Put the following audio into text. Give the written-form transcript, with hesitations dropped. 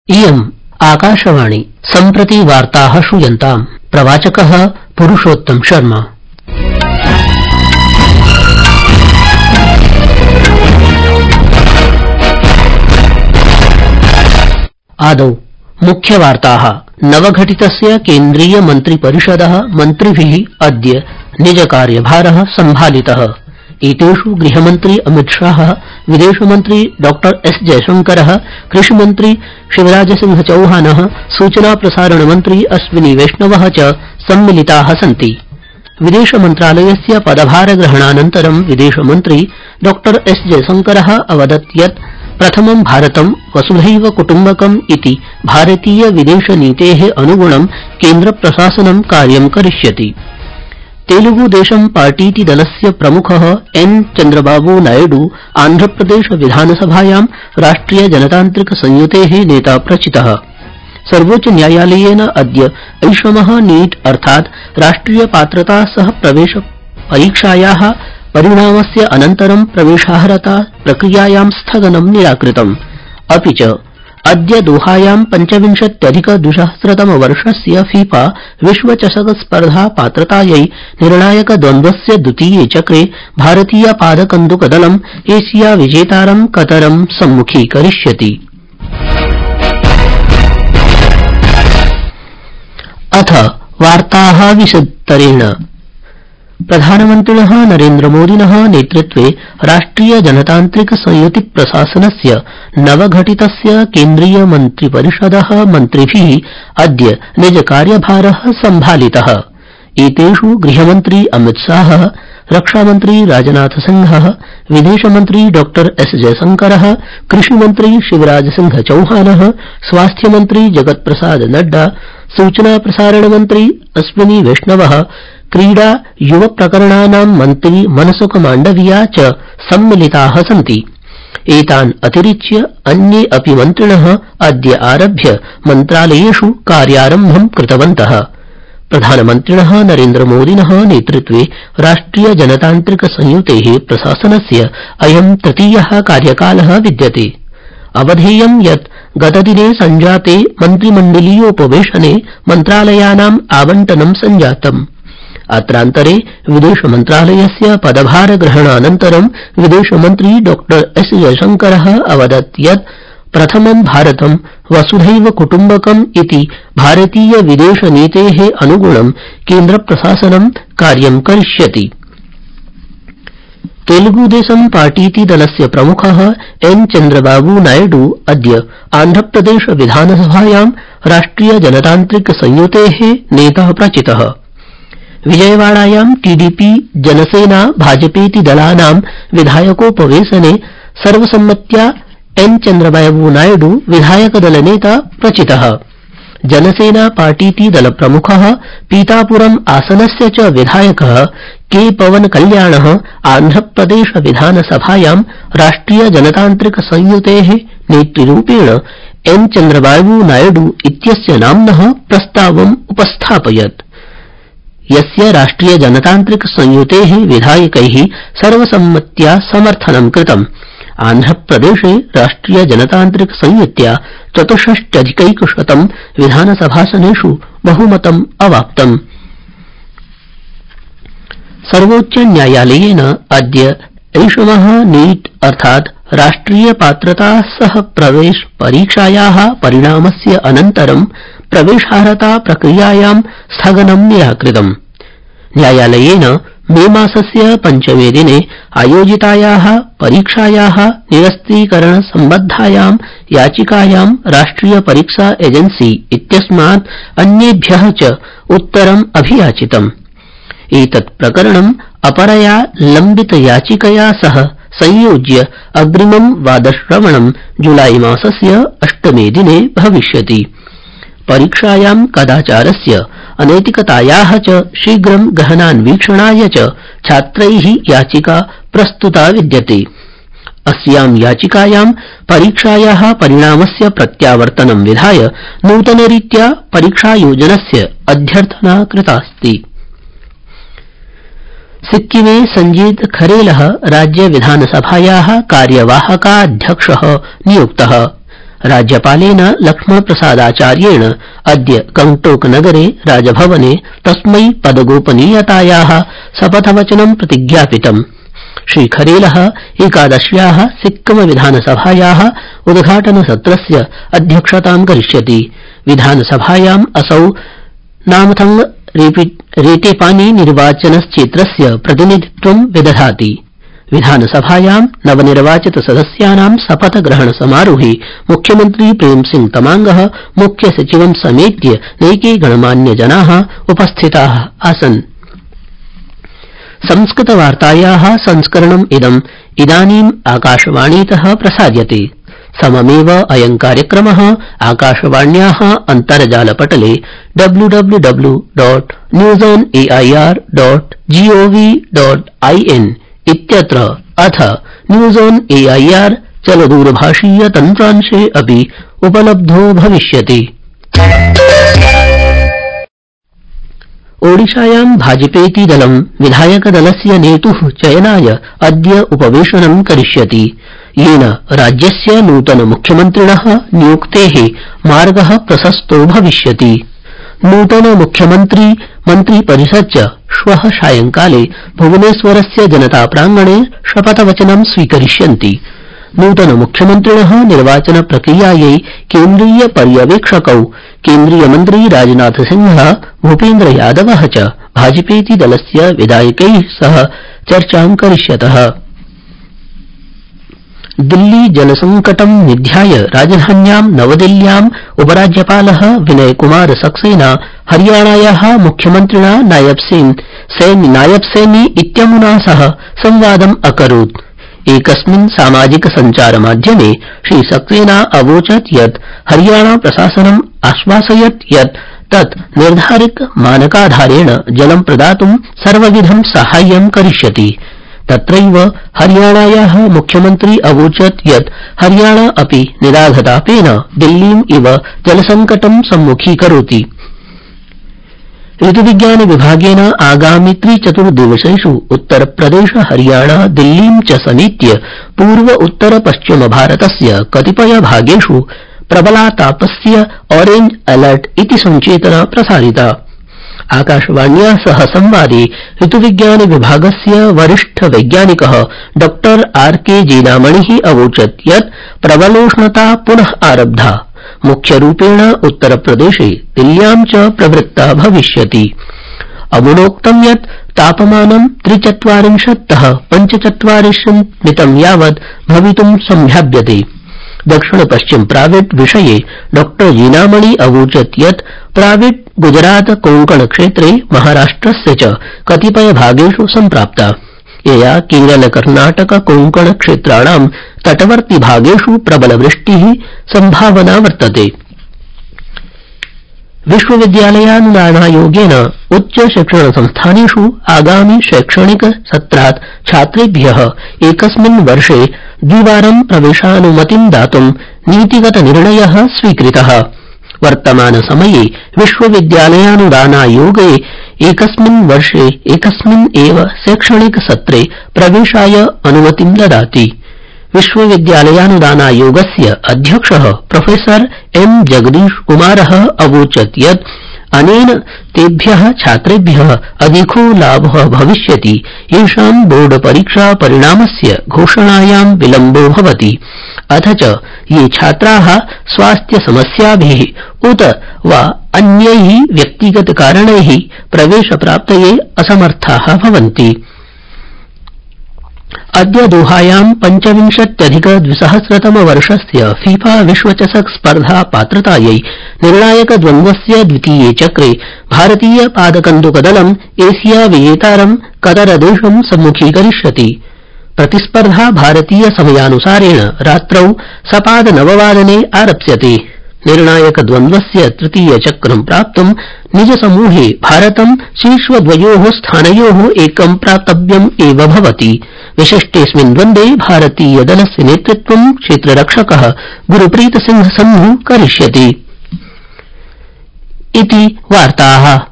इयम् आकाशवाणी सम्प्रति वार्ताः श्रूयन्ताम्। प्रवाचकः पुरुषोत्तम शर्मा। आदौ मुख्यवार्ताः। नवघटितस्य केन्द्रीय मन्त्रिपरिषदः मन्त्रिभिः अद्य निजकार्यभारः सम्भालितः। एतेषु गृहमन्त्री अमितशाह, विदेशमन्त्री डॉ एस जयशंकरः, कृषिमन्त्री शिवराजसिंह चौहानः, सूचना प्रसारण मन्त्री अश्विनी वैष्णवः च सम्मिलिताः सन्ति। विदेशमन्त्रालयस्य पदभारग्रहणानन्तरं विदेशमन्त्री डॉ एस जयशंकरः अवदत् यत् प्रथमं भारतं वसुधैव कुटुम्बकम् इति भारतीय विदेशनीतेः अनुगुणं केन्द्रप्रशासनं कार्यं करिष्यति। तेलुगुदेशम पार्टीति दलस्य प्रमुखः एन चन्द्रबाबू नायडू आन्ध्रप्रदेश विधानसभायां राष्ट्रिय जनतान्त्रिक संयुतेः नेता प्रचितः। सर्वोच्च न्यायालयेन अद्य ऐषमः नीट अर्थात् राष्ट्रिय पात्रता सह प्रवेश परीक्षायाः परिणामस्य अनन्तरं प्रवेशार्हता प्रक्रियायां स्थगनं निराकृतम्। अपि च अद्य दोहायां 25+2000तमवर्षस्य फीफा विश्वचषक स्पर्धा पात्रतायै निर्णायक द्वन्द्वस्य द्वितीये चक्रे भारतीय पादकन्दुकदलम् एशिया विजेतारं कतरं सम्मुखीकरिष्यति। अथ वार्ताः विशदतरेण। प्रधानमन्त्रिणः नरेन्द्रमोदिनः नेतृत्वे राष्ट्रिय जनतान्त्रिक संयुति प्रशासनस्य नवघटितस्य केन्द्रीय मन्त्रिपरिषदः मन्त्रिभिः अद्य निजकार्यभारः सम्भालितः। एतेषु गृहमन्त्री अमितशाहः, रक्षामन्त्री राजनाथसिंहः, विदेशमन्त्री डॉ एस जयशंकरः, कृषिमन्त्री शिवराजसिंह चौहानः, स्वास्थ्यमन्त्री जगत्प्रसाद नड्डा, सूचना प्रसारण मन्त्री अश्विनी वैष्णवः, क्रीडा युव प्रकरणानां मन्त्री मनसुख माण्डविया च सम्मिलिताः सन्ति। एतान् अतिरिच्य अन्ये अपि मन्त्रिणः अद्य आरभ्य मन्त्रालयेषु कार्यारम्भं कृतवन्तः। प्रधानमन्त्रिणः नरेन्द्रमोदिनः नेतृत्वे राष्ट्रिय जनतान्त्रिक संयुतेः प्रशासनस्य अयं तृतीयः कार्यकालः विद्यते। अवधेयं यत् गतदिने सञ्जाते मन्त्रिमण्डलीयोपवेशने मन्त्रालयानाम् आवण्टनं सञ्जातम्। अत्रान्तरे विदेशमन्त्रालयस्य पदभारग्रहणानन्तरं विदेशमन्त्री डॉ एस जयशंकरः अवदत् यत् प्रथमं भारतं वसुधैव कुटुम्बकम् इति भारतीय विदेशनीतेः अनुगुणं केन्द्रप्रशासनं कार्यं करिष्यति। तेलुगुदेशम पार्टीति दलस्य प्रमुखः एन चन्द्रबाबू नायडू अद्य आन्ध्रप्रदेश विधानसभायां राष्ट्रिय जनतान्त्रिक संयुतेः नेता प्रचितः। विजयवाड़ायां टीडीपी जनसेना भाजपेति दलानां विधायकोपवेशने सर्वसम्मत्या एन चन्द्रबाबू नायडू विधायकदलनेता प्रचितः। जनसेना पार्टीति दलप्रमुखः पीतापुरम आसनस्य च विधायकः के पवन कल्याणः आन्ध्रप्रदेश विधानसभायां राष्ट्रिय जनतान्त्रिक संयुतेः नेतृरूपेण एन चन्द्रबाबू नायडू इत्यस्य नाम्नः प्रस्तावम् उपस्थापयत्, यस्य राष्ट्रिय जनतान्त्रिक संयुतेः विधायकैः सर्वसम्मत्या समर्थनं कृतम्। आन्ध्रप्रदेशे राष्ट्रिय जनतान्त्रिक संयुत्या 64,100 विधानसभासनेषु बहुमतम् अवाप्तम्। सर्वोच्च न्यायालयेन अद्य ऐषमः नीट अर्थात् राष्ट्रिय पात्रता सह प्रवेश परीक्षायाः परिणामस्य अनन्तरं प्रवेशार्हता प्रक्रियायां स्थगनं निराकृतम्। न्यायालयेन मे मासस्य 5मे दिने आयोजितायाः परीक्षायाः निरस्तीकरण सम्बद्धायां याचिकायां राष्ट्रिय परीक्षा एजेंसी इत्यस्मात् अन्येभ्यः च उत्तरम् अभियाचितम्। एतत् प्रकरणम् अपरया लम्बित याचिकया सह संयोज्य अग्रिमं वादश्रवणं जुलाई मासस्य 8मे दिने भविष्यति। परीक्षायां कदाचारस्य अनैतिकतायाः च शीघ्रं गहनान्वीक्षणाय च छात्रैः याचिका प्रस्तुता विद्यते। अस्यां याचिकायां परीक्षायाः परिणामस्य प्रत्यावर्तनं विधाय नूतनरीत्या परीक्षायोजनस्य अध्यर्थना कृतास्ति। सिक्किमे संजीत खरेलः राज्य विधानसभायाः कार्यवाहकाध्यक्षः नियुक्तः। राज्यपालेन लक्ष्मणप्रसादाचार्येण अद्य गंगटोक नगरे राजभवने तस्मै पदगोपनीयतायाः शपथवचनं प्रतिज्ञापितम्। श्रीखरेलः एकादश्याः सिक्किम विधानसभायाः उद्घाटनसत्रस्य अध्यक्षतां करिष्यति। विधानसभायाम् असौ नामथंग रेतेपानी निर्वाचनक्षेत्रस्य प्रतिनिधित्वं विदधाति। विधानसभायां नवनिर्वाचित सदस्यानां शपथग्रहण समारोहे मुख्यमन्त्री प्रेमसिंह तमांगः मुख्यसचिवं समेत्य नैके गणमान्यजनाः उपस्थिताः आसन्। संस्कृतवार्तायाः संस्करणम् इदानीम् आकाशवाणीतः प्रसार्यते। सममेव अयं कार्यक्रमः आकाशवाण्याः अन्तर्जालपटले www.newsonair.gov.in इत्यत्र अथ न्यूज ऑन एआईआर चलदूरभाषीय तन्त्रांशे अपि उपलब्धो भविष्यति। ओडिशायां भाजपेति दलं विधायकदलस्य नेतुः चयनाय अद्य उपवेशनं करिष्यति, येन राज्यस्य नूतन मुख्यमन्त्रिणः नियुक्तेः मार्गः प्रशस्तो भविष्यति। नूतन मुख्यमन्त्री मन्त्रिपरिषद च श्वः सायंकाले भुवनेश्वरस्य जनताप्रांगणे शपथवचनं स्वीकरिष्यन्ति। नूतन मुख्यमन्त्रिणः निर्वाचन प्रक्रियायै केन्द्रीय पर्यवेक्षकौ केन्द्रीयमन्त्री राजनाथसिंहः भूपेन्द्र यादवः च भाजपेति दलस्य विधायकैः सह चर्चां करिष्यतः। दिल्ली जलसंकटं निध्याय राजधान्यां नवदिल्ल्याम् उपराज्यपालः विनयकुमार सक्सेना हरियाणायाः मुख्यमन्त्रिणा नायब सैनी इत्यमुना सह संवादम् अकरोत्। एकस्मिन् सामाजिक सञ्चार माध्यमे श्री सक्सेना अवोचत् यत् हरियाणा प्रशासनम् आश्वासयत् यत् तत् निर्धारित मानकाधारेण जलं प्रदातुं सर्वविधं साहाय्यं करिष्यति। तत्रैव हरियाणायाः मुख्यमन्त्री अवोचत् यत् हरियाणा अपि निदाघतापेन दिल्लीम् इव जलसंकटं सम्मुखीकरोति। ऋतुविज्ञान विभागेन आगामि 3-4 दिवसेषु उत्तरप्रदेश हरियाणा दिल्लीं च समेत्य पूर्व उत्तर पश्चिम भारतस्य कतिपय भागेषु प्रबलातापस्य ऑरेंज अलर्ट इति संचेतना प्रसारिता। आकाशवाण्या सह संवादे ऋतुविज्ञान विभागस्य वरिष्ठ वैज्ञानिकः डॉ आर.के. जीनामणिः अवोचत् यत् प्रबलोष्णता पुनः आरब्धा। मुख्यरूपेण उत्तरप्रदेशे दिल्ल्यां च प्रवृत्ता भविष्यति। अमुनोक्तं यत् तापमानं 43-तः 45 मितं यावत् भवितुं संभाव्यते। दक्षिण पश्चिम प्राविट विषये डॉ जीनामणि अवोचत् यत् प्राविट गुजरात कोंकण क्षेत्रे महाराष्ट्रस्य च कतिपय भागेषु सम्प्राप्ता, यया केरल कर्नाटक कोंकण क्षेत्राणां तटवर्ती भागेषु प्रबलवृष्टिः संभावना वर्तते। विश्वविद्यालयानुदानायोगेन उच्च शिक्षण संस्थानेषु आगामि शैक्षणिक सत्रात् छात्रेभ्यः एकस्मिन् वर्षे द्विवारं प्रवेशानुमतिं दातुं नीतिगत निर्णयः स्वीकृतः। वर्तमान समये विश्वविद्यालयानुदानायोगे एकस्मिन् वर्षे एकस्मिन् एव शैक्षणिक सत्रे प्रवेशाय अनुमतिं ददाति। विश्वविद्यालयानुदानायोगस्य अध्यक्षः प्रोफेसर एम जगदीश कुमारः अवोचत् यत् अनेन तेभ्यः छात्रेभ्यः अधिको लाभः भविष्यति येषां बोर्ड परीक्षा परिणामस्य घोषणायां विलम्बो भवति, अथ च ये छात्राः स्वास्थ्य समस्याभिः उत वा अन्यैः व्यक्तिगत कारणैः प्रवेशप्राप्तये असमर्थाः भवन्ति। अद्य दोहायां 25-2000 वर्षस्य फीफा विश्वचषक स्पर्धा पात्रतायै निर्णायकद्वन्द्वस्य द्वितीये चक्रे भारतीय पादकन्दुकदलम् एशिया विजेतारं कतरदेशं सम्मुखीकरिष्यति। प्रतिस्पर्धा भारतीय समयानुसारेण रात्रौ सपाद 9 आरप्स्यते। निर्णायकद्वन्द्वस्य तृतीय चक्रं प्राप्तुं निजसमूहे भारतं शीर्षद्वयोः स्थानयोः एकं प्राप्तव्यम् एव भवति। विशिष्टेऽस्मिन् द्वन्द्वे भारतीयदलस्य नेतृत्वं क्षेत्ररक्षकः गुरप्रीत सिंह सन्धु करिष्यति। इति वार्ताः।